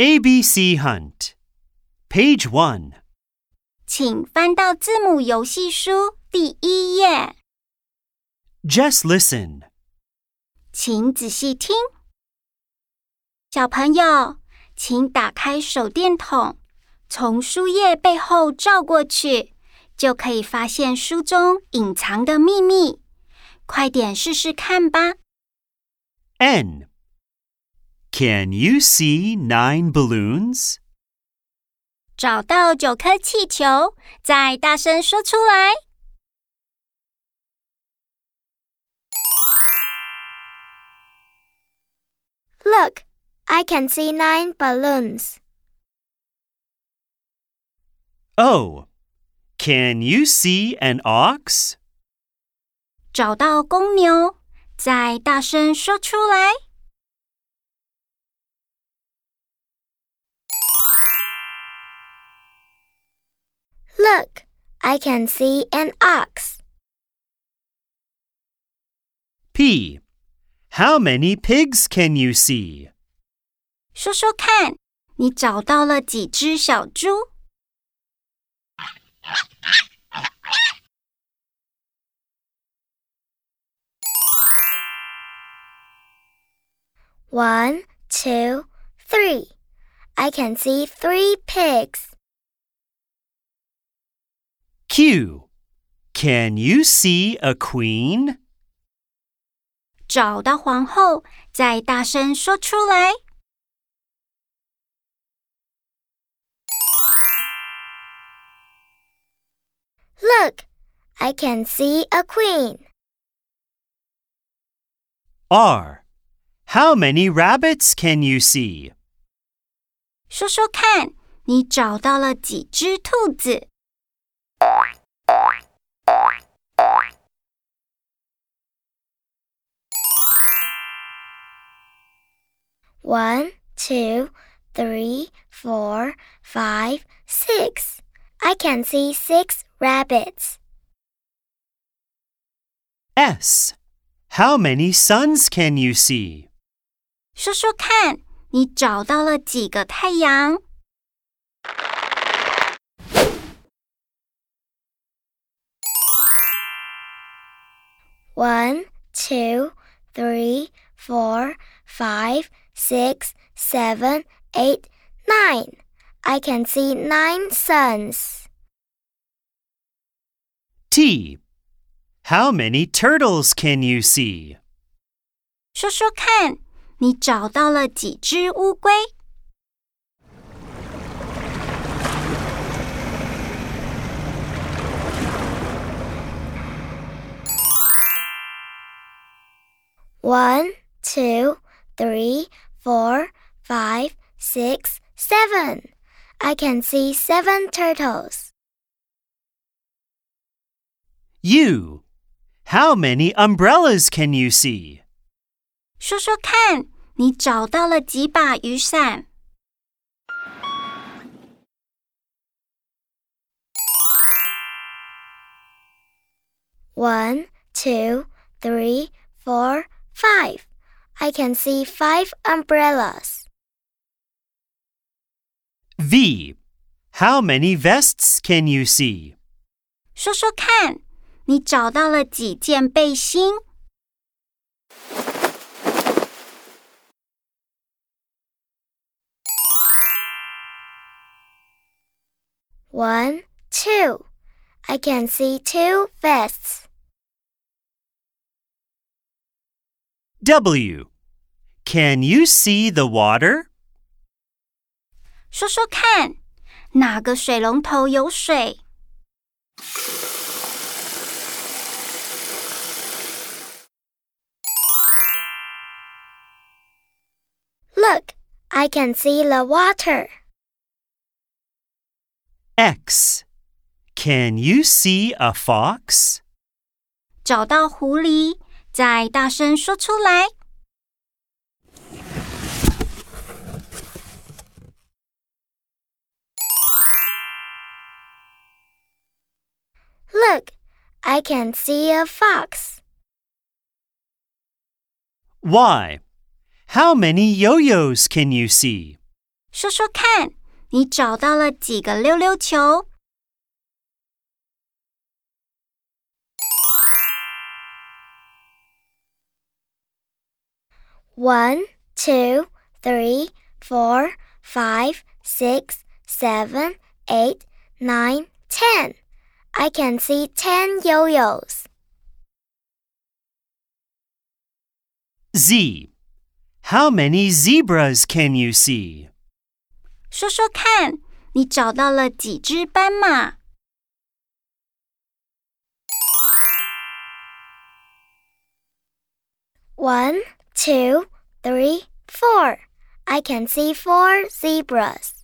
ABC Hunt. Page 1. 请翻到字母游戏书第1页。 Just listen. 请仔细听。小朋友，请打开手电筒，从书页背后照过去，就可以发现书中隐藏的秘密。快点试试看吧。 N. Can you see 9 balloons? 找到9颗气球，再大声说出来。 Look, I can see 9 balloons. O. Can you see an ox? 找到公牛，再大声说出来。 Look, I can see an ox. P. How many pigs can you see? 说说看，你找到了几只小猪 ？1, 2, 3. I can see 3 pigs. Q. Can you see a queen? 找到皇后，再大声说出来。 Look, I can see a queen. R. How many rabbits can you see? 说说看，你找到了几只兔子 ？1, 2, 3, 4, 5, 6. I can see 6 rabbits. S. How many suns can you see? 说说看，你找到了几个太阳 ？1, 2, 3, 4, 5, 6, 7, 8, 9. I can see 9 suns. T. How many turtles can you see? 说说看，你找到了几只乌龟 ？1, 2, 3, 4, 5, 6, 7. I can see 7 turtles. U. How many umbrellas can you see? 说说看，你找到了几把雨伞 ？1, 2, 3, 4, 5. I can see 5 umbrellas. V. How many vests can you see? 说说看，你找到了几件背心 ？1, 2. I can see 2 vests. W. Can you see the water? 说说看，哪个水龙头有水 ？Look, I can see the water. X. Can you see a fox? 找到狐狸，再大声说出来。 Look, I can see a fox. Y. How many yo-yos can you see? 说说看，你找到了几个溜溜球 ？1, 2, 3, 4, 5, 6, 7, 8, 9, 10. I can see 10 yo-yos. Z. How many zebras can you see? 说说看，你找到了几只斑马 ？1, 2, 3, 4. I can see 4 zebras.